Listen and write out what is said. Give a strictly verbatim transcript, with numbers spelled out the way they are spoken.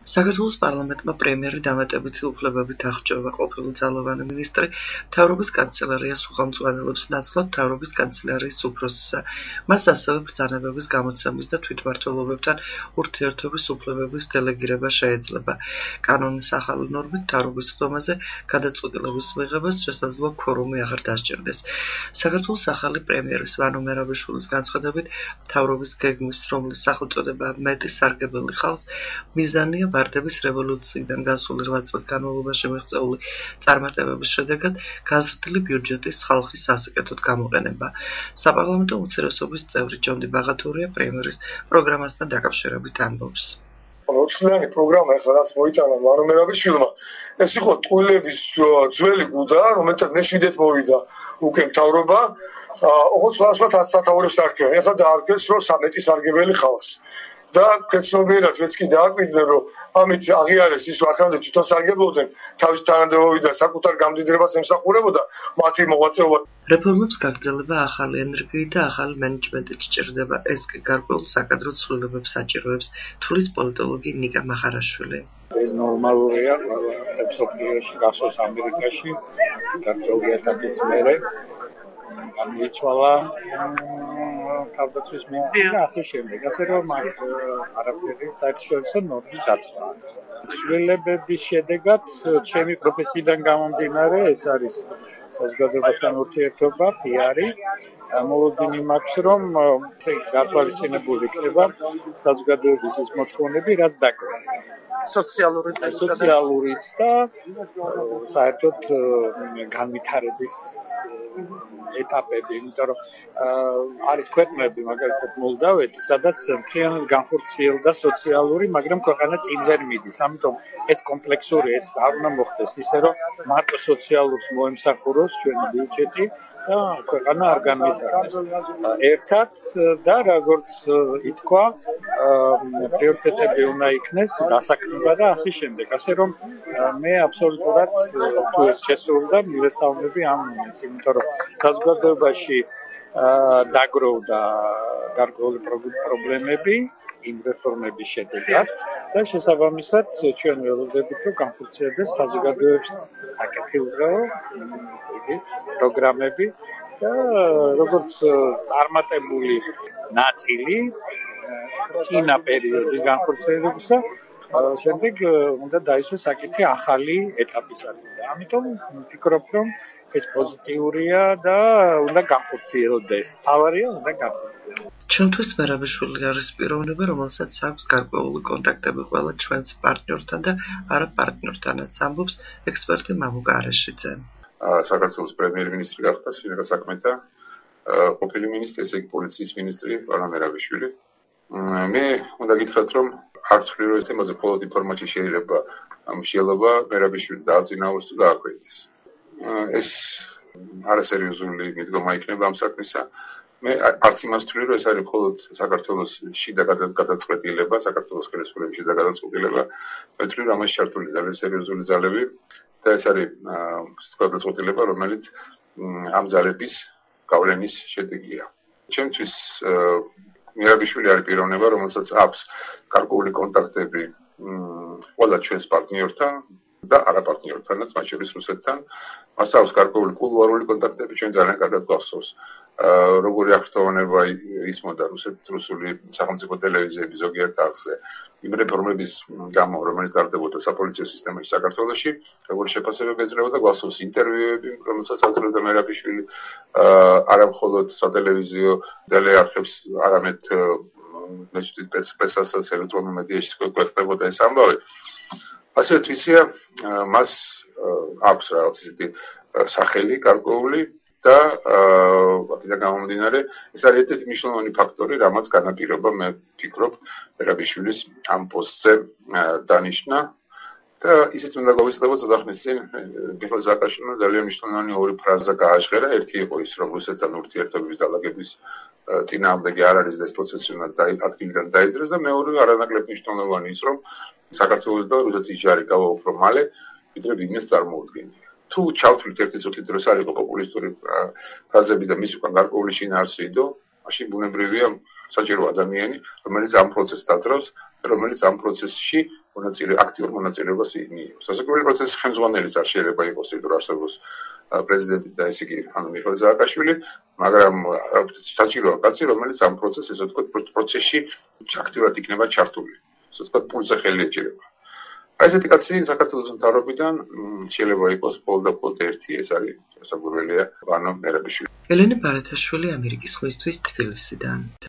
საქართველოს პარლამენტმა პრემიერი დამატებითი უფლებებით აღჭურვა ყოფილი ძალოვანი მინისტრი მთავრობის კანცელარიას უხელმძღვანელობს ნაცვლად მთავრობის კანცელარიის უფროსისა. მას ასევე ბრძანებების გამოცემის და თვითმმართველობებთან ურთიერთობის უფლებების დელეგირება შეეძლება. კანონის ახალი ნორმით მთავრობის ხდომაზე გადაწყვეტილების მიღებას შესაძლოა ქორუმი აღარ დასჭირდეს. საქართველოს ახალი პრემიერის ვანო მერაბიშვილის განცხადებით, მთავრობის გეგმის, რომლის სახელწოდება მეტი სარგებელი ხალხს, მიზანია ვარდების რევოლუციიდან გასული რვა წლის განმავლობაში მიღწეული წარმატებების შედეგად გაზრდილი ბიუჯეტის ხალხის სასიკეთოდ გამოყენება. საპარლამენტო უმცირესობის წევრი ჯონდი ბაღათურია პრემიერის პროგრამასთან დაკავშირებით ამბობს. Ოცნიანი პროგრამა ეს რაც მოიტანა ვანო მერაბიშვილმა, ეს იყო ტყუილების ძველი გუდა, რომელთაც მეშვიდეთ მოვიდა უკვე მთავრობა, ოღონდ სხვადასხვა სათაურებს არქევენ. ეხლა დაარქვეს, რომ სამეტი სარგებელი ხალხს. და კეცნობიერად ვეც კი დააკვირდნენ, რომ ამით აღიარეს ის, რომ აქამდე თვითონ სარგებლობდნენ, თავის თანამდებობიდან საკუთარ გამდიდრებას ემსახურებოდა მათი მოღვაწეობა. რეფორმებს გაგრძელება ახალი ენერგიით და ახალი მენეჯმენტით სჭირდება, ეს კი გარკვეულ საკადრო ცვლილებებს საჭიროებს, თვლის პოლიტოლოგი ნიკა მახარაშვილი. ეს ნორმალურია, მსოფლიოში გასოს ამერიკაში, გარკვეული ეტაპის მერე გამოიცვალა თავდაცვის მინისტრი და ასე შემდეგ. ასე რომ არაფერი საერთაშორისო ნორმის დაცვა. ცვლილებების შედეგად ჩემი პროფესიიდან გამომდინარე, ეს არის საზოგადოებასთან ურთიერთობა, პიარი, მოლოდინი მაქვს, რომ გათვალისწინებული იქნება საზოგადოების ის მოთხოვნები, რაც დაგვეყო. სოციალურიც სოციალურიც და საერთოდ განვითარების ეტაპები, იმიტომ რომ არის ქვეყნები, მაგალითად მოლდავეთი, სადაც მთლიანად განხორციელდა სოციალური, მაგრამ ქვეყანა წინ ვერ მიდის. ამიტომ ეს კომპლექსური ეს არ უნდა მოხდეს ისე, რომ მარტო სოციალურს მოემსახუროს ჩვენი ბიუჯეტი და ქვეყანა არ განვითარდეს. ერთად და როგორც ითქვა, პრიორიტეტები უნდა იქნეს დასაქმება და ასე შემდეგ. ასე რომ მე აბსოლუტურად თუ ეს შესრულდა, მივესალმები ამ მომენტს, იმიტომ რომ საზოგადოებაში დაგროვდა გარკვეული პრობლემები იმ რეფორმების შედეგად და შესაბამისად ჩვენ ველოდებით, რომ განხორციელდეს საზოგადოების საკეთილდღეო პროგრამები და როგორც წარმატებული ნაწილი წინა პერიოდის განხორციელებისა, შემდეგ უნდა დაისვეს საკითხი ახალი ეტაპისადმი. ამიტომ ვფიქრობ, რომ ეს პოზიტიურია და უნდა განხორციელდეს. თავარია უნდა განხორციელდეს. ჩვენთვის მერაბიშვილი არის პიროვნება, რომელსაც აქვს გარკვეული კონტაქტები ყველა ჩვენს პარტნიორთან და არა პარტნიორთანაც, ამბობს ექსპერტი მამუკა არეშიძე. საქართველოს პრემიერ-მინისტრი გახდა სინერგა საქმეთა ყოფილი მინისტრი, ესე იგი პოლიციის მინისტრი ვანო მერაბიშვილი. მე უნდა გითხრათ, რომ არც ვფიქრობ ეს თემაზე მხოლოდ ინფორმაცია შეიძლება მსჯელობა მერაბიშვილი დააწინაუროს და გააკვეთეს. ეს არასერიოზული მიდგომა იქნება ამ საქმისა. მე არც იმას ვთვლი, რომ ეს არის მხოლოდ საქართველოს შიდა გადაწყვეტილება, საქართველოს ხელისუფლების შიდა გადაწყვეტილება. მე ვთვლი, რომ ამაში ჩართული ძალიან სერიოზული ძალები და ეს არის გადაწყვეტილება, რომელიც ამ ძალების გავლენის შედეგია. ჩემთვის მერაბიშვილი არის პიროვნება, რომელსაც აქვს გარკვეული კონტაქტები ყველა ჩვენს პარტნიორთან და არაპარტნიორთანაც, მათ შორის რუსეთთან. მას აქვს გარკვეული კულუარული კონტაქტები, ჩვენ ძალიან კარგად გვახსოვს. როგორი აღშტოვანება ისმოდა რუსეთ-რუსული სახელმწიფო ტელევიზიები ზოგიერთ არხზე იმ რეფორმების გამო, რომელიც ტარდებოდა საპოლიციო სისტემაში საქართველოში, როგორი შეფასებები ეძნებოდა, გვახსოვს ინტერვიუები, რომელსაც აძლევდა მერაბიშვილი, არა მხოლოდ სატელევიზიო ტელეარხებს, არამედ პრესასაც, ელექტრონულ მედიაში გვეყნებოდა ეს ამბავი. ასე თვისია, მას აქვს რაღაც ისეთი სახელი გარკვეული და აქედან გამომდინარე, ეს არის ერთ-ერთი მნიშვნელოვანი ფაქტორი, რამაც განაპირობა, მე ვფიქრობ, მერაბიშვილის ამ პოსტზე დანიშნა და ისიც უნდა გავისწრებოთ ცოტა ხნის წინ მიხეილ სააკაშვილმა ძალიან მნიშვნელოვანი ორი ფრაზა გააჟღერა. ერთი იყო ის, რომ რუსეთთან ურთიერთობების დალაგების წინააღმდეგი არ არის და ეს პროცესი უნდა ადგილიდან დაიძრეს და მეორე არანაკლებ მნიშვნელოვანი ის, რომ საქართველოს და რუსეთის ჯარი გავაუქმო მალე, ვიდრე ბიზნეს წარმოუდგენია. თუ ჩავთვლით ერთი წუთი დროს არ იყო პოპულისტური ფრაზები და მის უკან გარკვეული შინაარსიდო, მაშინ ბუნებრივია საჭირო ადამიანი, რომელიც ამ პროცესს დაძრავს, რომელიც ამ პროცესში მონაწილე აქტიურ მონაწილეობას მიიღოს. სასაკვირველი პროცესის ხელმძღვანელიც არ შეიძლება იყოს იმ დროს არსებობს პრეზიდენტი და ესე იგი ანუ მიხეილ სააკაშვილი, მაგრამ საჭიროა კაცი, რომელიც ამ პროცესს, ესე ვთქვათ, პროცესში აქტიურად იქნება ჩართული. ესე ვთქვათ, პულზე ხელი ეჭირება. აი ესეთი კაცი საქართველოს მთავრობიდან შეიძლება იყოს ბოლო და ბოლო ერთი, ეს არის სასაკვირველია ვანო მერაბიშვილი. ელენე ბარათაშვილი ამერიკის ხმისთვის თბილისიდან.